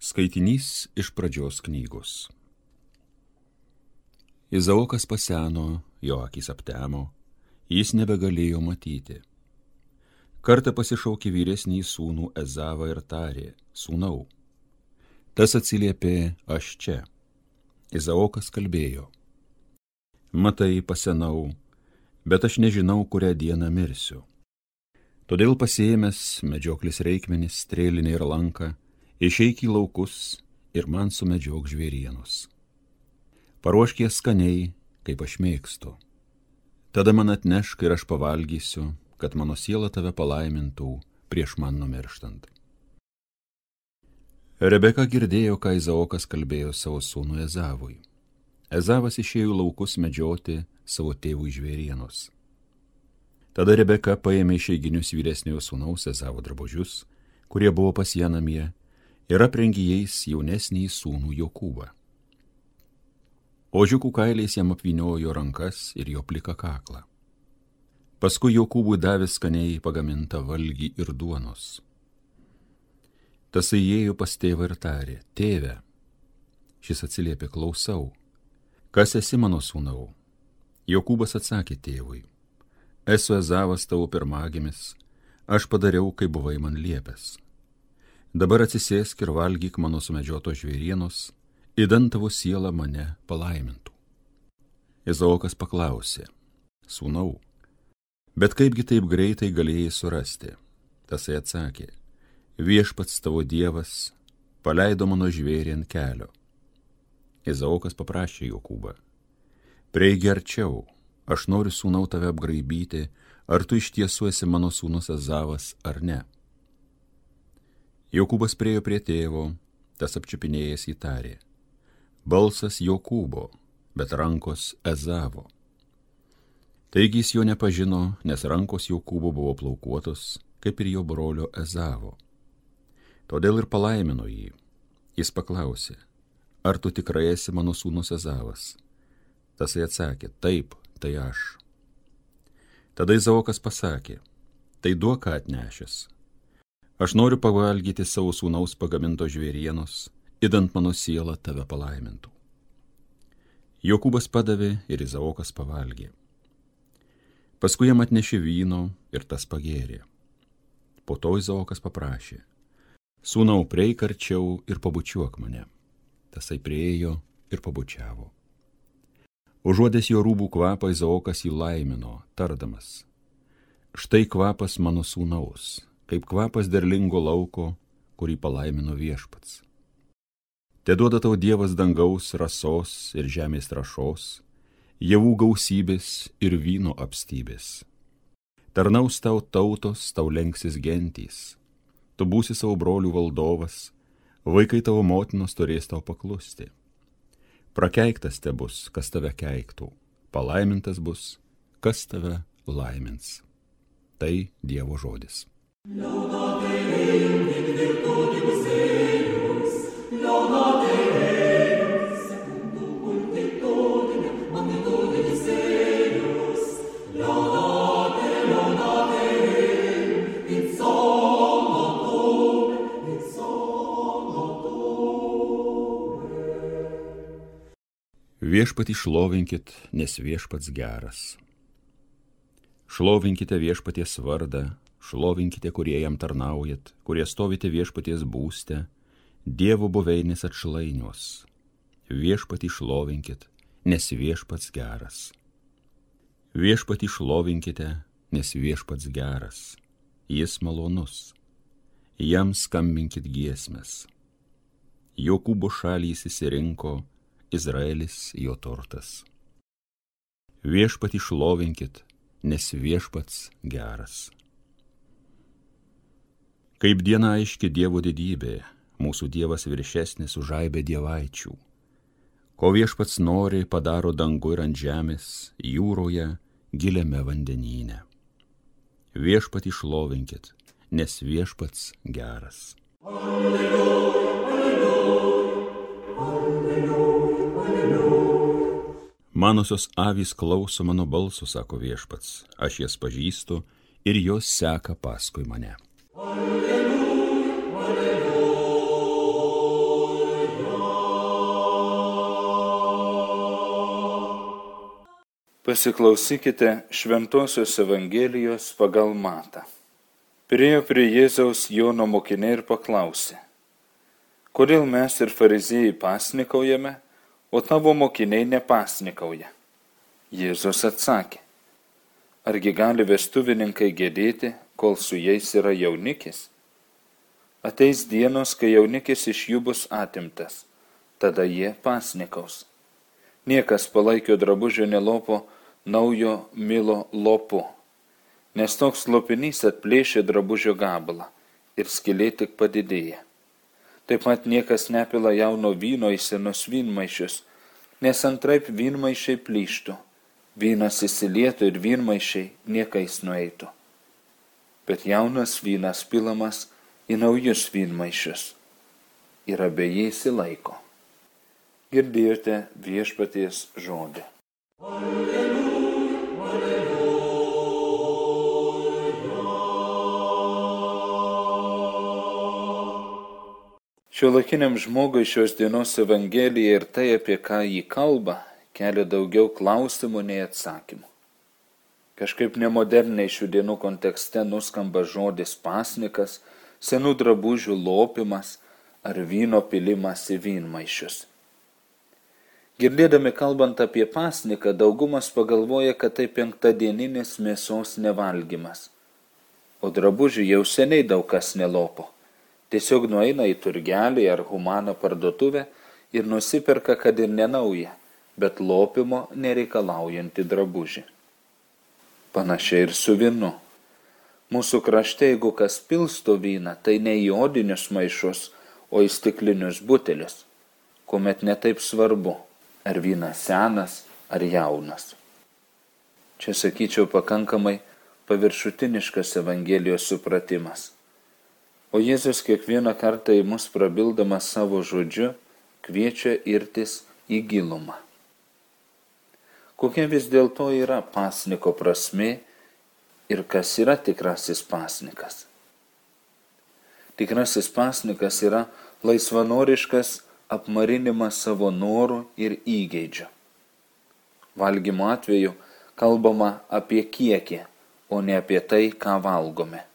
Skaitinys iš pradžios knygos. Izaokas paseno, jo akys aptemo, jis nebegalėjo matyti. Kartą pasišaukė vyresnį sūnų Ezavą ir tarė: Sūnau. Tas atsiliepė: Aš čia. Izaokas kalbėjo: Matai, pasenau, bet aš nežinau, kurią dieną mirsiu. Todėl pasiėmęs medžioklis reikmenis, strėlinę ir lanką, išeik į laukus ir man sumedžiok žvėrienus. Paruošk jas skaniai, kaip aš mėgstu. Tada man atnešk ir aš pavalgysiu, kad mano siela tave palaimintų prieš man numirštant. Rebeka girdėjo, ką Izaokas kalbėjo savo sūnui Ezavui. Ezavas išėjo į laukus medžioti savo tėvui žvėrienos. Tada Rebeka paėmė išeiginius vyresniojo sūnaus Ezavo drabužius, kurie buvo pas ją namie, ir aprengė jais jaunesnį sūnų Jokūbą. Ožiukų kailiais jam apvyniojo rankas ir jo pliką kaklą. Paskui Jokūbui davė skaniai pagamintą valgį ir duonos. Tas įėjo pas tėvą ir tarė: Tėve. Šis atsiliepė: Klausau. Kas esi, mano sūnau? Jokūbas atsakė tėvui: Esu Ezavas tavo pirmagimis, aš padariau, kaip buvai man liepęs. Dabar atsisėsk ir valgyk mano sumedžiotos žvėrienos, idant tavo siela mane palaimintų. Izaokas paklausė: Sūnau, bet kaipgi taip greitai galėjai surasti? Tasai atsakė: Viešpats tavo Dievas paleido mano žvėrį ant kelio. Izaokas paprašė Jokūbą: Prieigi arčiau, aš noriu, sūnau, tave apgraibyti, ar tu iš tiesų esi mano sūnus Ezavas ar ne. Jokūbas priėjo prie tėvo, tas apčiupinėjęs jį tarė: Balsas Jokūbo, bet rankos Ezavo. Taigi jis jo nepažino, nes rankos Jokūbo buvo plaukuotos, kaip ir jo brolio Ezavo. Todėl ir palaimino jį. Jis paklausė: Ar tu tikrai esi mano sūnus Ezavas? Tasai atsakė: Taip, tai aš. Tada Izaokas pasakė: Tai duok, ką atnešęs. Aš noriu pavalgyti savo sūnaus pagaminto žvėrienos, idant mano siela tave palaimintų. Jokūbas padavė ir Izaokas pavalgė. Paskui jam atnešė vyno ir tas pagėrė. Po to Izaokas paprašė: Sūnau, prieik arčiau ir pabučiuok mane. Tasai priejo ir pabučiavo. Užuodęs jo rūbų kvapą, Izaokas jį laimino, tardamas: Štai kvapas mano sūnaus, kaip kvapas derlingo lauko, kurį palaimino Viešpats. Te duoda tau Dievas dangaus rasos ir žemės trąšos, javų gausybės ir vyno apstybės. Tarnaus tau tautos, tau lenksis gentys, tu būsi savo brolių valdovas, vaikai tavo motinos turės tau paklusti. Prakeiktas te bus, kas tave keiktų, palaimintas bus, kas tave laimins. Tai Dievo žodis. Laudate Deum in virtutibus eius, laudate Deum secundum multitudinem magnitudibus eius, laudate Deum in somno tuum. Viešpatį šlovinkit, nes Viešpats geras. Šlovinkite Viešpaties vardą, šlovinkite, kurie jam tarnaujat, kurie stovite Viešpaties būste, Dievo buveinės atšlainiuos. Viešpatį šlovinkit, nes Viešpats geras. Viešpatį šlovinkite, nes Viešpats geras. Jis malonus. Jam skambinkit giesmes. Jokūbo šalį išsirinko, Izraelis jo turtas. Viešpatį šlovinkit, nes Viešpats geras. Kaip diena aiški Dievo didybė, mūsų Dievas viršesnis už aibę dievaičių. Ko Viešpats nori, padaro dangu ir ant žemės, jūroje, giliame vandenyne. Viešpatį šlovinkit, nes Viešpats geras. Alleluja, alleluja, alleluja, alleluja. Manosios avys klauso mano balso, sako Viešpats, aš jas pažįstu ir jos seka paskui mane. Alleluja, alleluja. Pasiklausykite Šventosios Evangelijos pagal Matą. Priėjo prie Jėzaus Jono mokiniai ir paklausė: kodėl mes ir fariziejai pasnikaujame, o tavo mokiniai nepasnikauja? Jėzus atsakė: argi gali vestuvininkai gedėti, kol su jais yra jaunikis? Ateis dienos, kai jaunikis iš jų bus atimtas, tada jie pasnikaus. Niekas palaikio drabužio nelopo naujo milo lopu, nes toks lopinys atplėšia drabužio gabalą ir skylė tik padidėja. Taip pat niekas nepila jauno vyno į senus vynmaišius, nes antraip vynmaišiai plyštų, vynas įsilietų ir vynmaišiai niekais nueitų. Bet jaunas vynas pilamas į naujus vynmaišius ir abeji išsilaiko. Girdėjote Viešpaties žodį. Šiuolaikiniam žmogui šios dienos Evangelija ir tai, apie ką jį kalba, kelia daugiau klausimų nei atsakymų. Kažkaip nemoderniai šių dienų kontekste nuskamba žodis pasnikas, senų drabužių lopimas ar vyno pilimas į vynmaišius. Girdėdami kalbant apie pasniką, daugumas pagalvoja, kad tai penktadieninis mėsos nevalgymas, o drabužių jau seniai daug kas nelopo. Tiesiog nueina į turgelį ar humano parduotuvę ir nusiperka, kad ir nenaują, bet lopimo nereikalaujantį drabužį. Panašiai ir su vynu. Mūsų krašte, jeigu kas pilsto vyną, tai ne į odinius maišus, o į stiklinius butelius, kuomet netaip svarbu, ar vynas senas ar jaunas. Čia, sakyčiau, pakankamai paviršutiniškas Evangelijos supratimas. O Jėzus kiekvieną kartą į mus prabildamas savo žodžiu kviečia irtis į gilumą. Kokia vis dėlto yra pasniko prasmė ir kas yra tikrasis pasnikas? Tikrasis pasnikas yra laisvanoriškas apmarinimas savo norų ir įgeidžių. Valgymo atveju kalbama apie kiekį, o ne apie tai, ką valgome.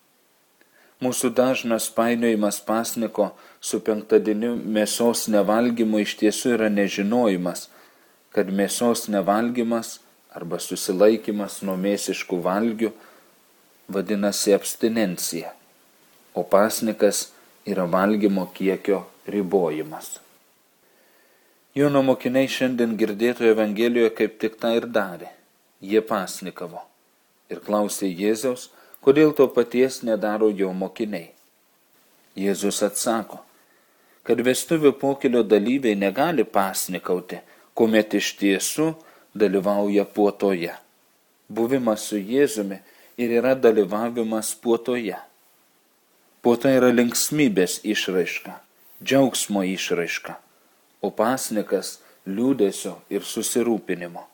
Mūsų dažnas painiojimas pasniko su penktadieniu mėsos nevalgymu iš tiesų yra nežinojimas, kad mėsos nevalgymas arba susilaikymas nuo mėsiškų valgių vadinasi abstinencija, o pasnikas yra valgymo kiekio ribojimas. Jono mokiniai šiandien girdėtoje Evangelijoje kaip tik tą ir darė. Jie pasnikavo ir klausė Jėzaus, kodėl to paties nedaro jo mokiniai. Jėzus atsako, kad vestuvių pokylio dalyviai negali pasnikauti, kuomet iš tiesų dalyvauja puotoje. Buvimas su Jėzumi ir yra dalyvavimas puotoje. Puota yra linksmybės išraiška, džiaugsmo išraiška, o pasnikas liūdesio ir susirūpinimo.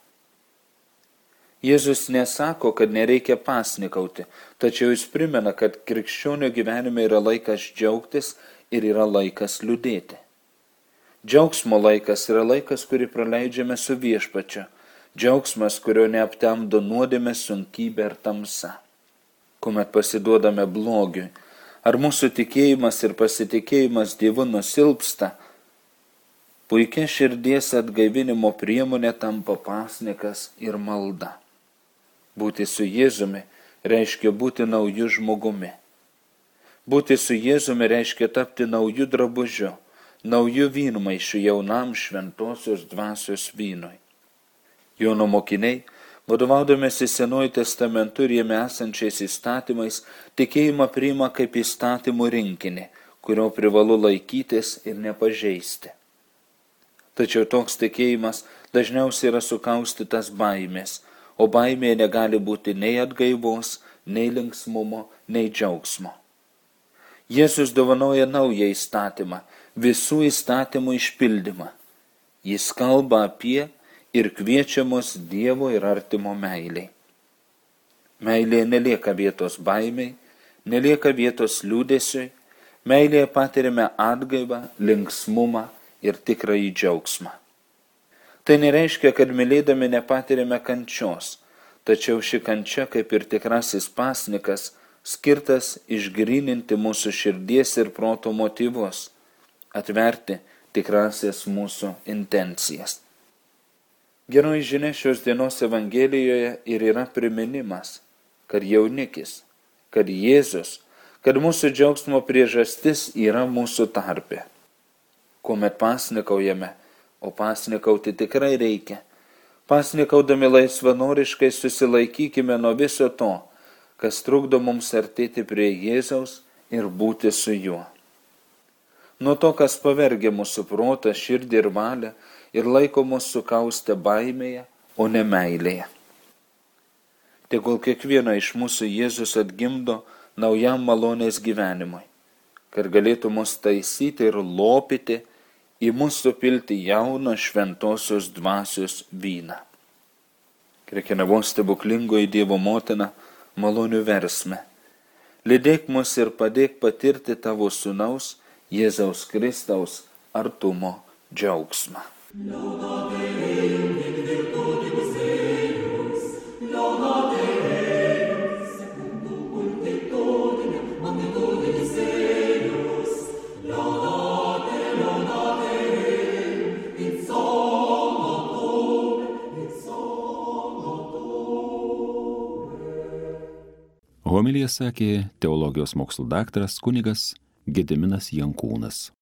Jėzus nesako, kad nereikia pasnikauti, tačiau jis primena, kad krikščionio gyvenime yra laikas džiaugtis ir yra laikas liūdėti. Džiaugsmo laikas yra laikas, kurį praleidžiame su Viešpačiu, džiaugsmas, kurio neaptemdo nuodėmė, sunkybė ir tamsa. Kuomet pasiduodame blogiui, ar mūsų tikėjimas ir pasitikėjimas Dievu nusilpsta, puikia širdies atgaivinimo priemonė tampa pasnikas ir malda. Būti su Jėzumi reiškia būti nauju žmogumi. Būti su Jėzumi reiškia tapti nauju drabužiu, nauju vynmaišiu jaunam šventosios dvasios vynui. Jono mokiniai, vadovaudamiesi Senuoju testamentu ir jame esančiais įstatymais, tikėjimą priima kaip įstatymų rinkinį, kurio privalu laikytis ir nepažeisti. Tačiau toks tikėjimas dažniausiai yra sukaustytas baimės, o baimėje negali būti nei atgaivos, nei linksmumo, nei džiaugsmo. Jėzus dovanoja naują įstatymą, visų įstatymų išpildymą. Jis kalba apie ir kviečia mus Dievo ir artimo meiliai. Meilėje nelieka vietos baimiai, nelieka vietos liūdesiui, meilėje patiriame atgaivą, linksmumą ir tikrąjį džiaugsmą. Tai nereiškia, kad mylėdami nepatiriame kančios, tačiau ši kančia, kaip ir tikrasis pasnikas, skirtas išgryninti mūsų širdies ir proto motyvus, atverti tikrasias mūsų intencijas. Geroji žinia šios dienos Evangelijoje ir yra priminimas, kad jaunikis, kad Jėzus, kad mūsų džiaugsmo priežastis yra mūsų tarpe. Kuomet pasnikaujame, o pasnikauti tikrai reikia, pasnikaudami laisvanoriškai susilaikykime nuo viso to, kas trukdo mums artėti prie Jėzaus ir būti su juo. Nuo to, kas pavergia mūsų protą, širdį ir valią ir laiko mus sukaustę baimėje, o ne meilėje. Tegul kiekvieną iš mūsų Jėzus atgimdo naujam malonės gyvenimui, kad galėtų mus taisyti ir lopyti, į mus supilti jauną šventosios dvasios vyną. Krekenavos stebuklingoji Dievo motina malonių versme. Lydėk mus ir padėk patirti tavo sūnaus Jėzaus Kristaus artumo džiaugsmą. Homiliją sakė teologijos mokslų daktaras kunigas Gediminas Jankūnas.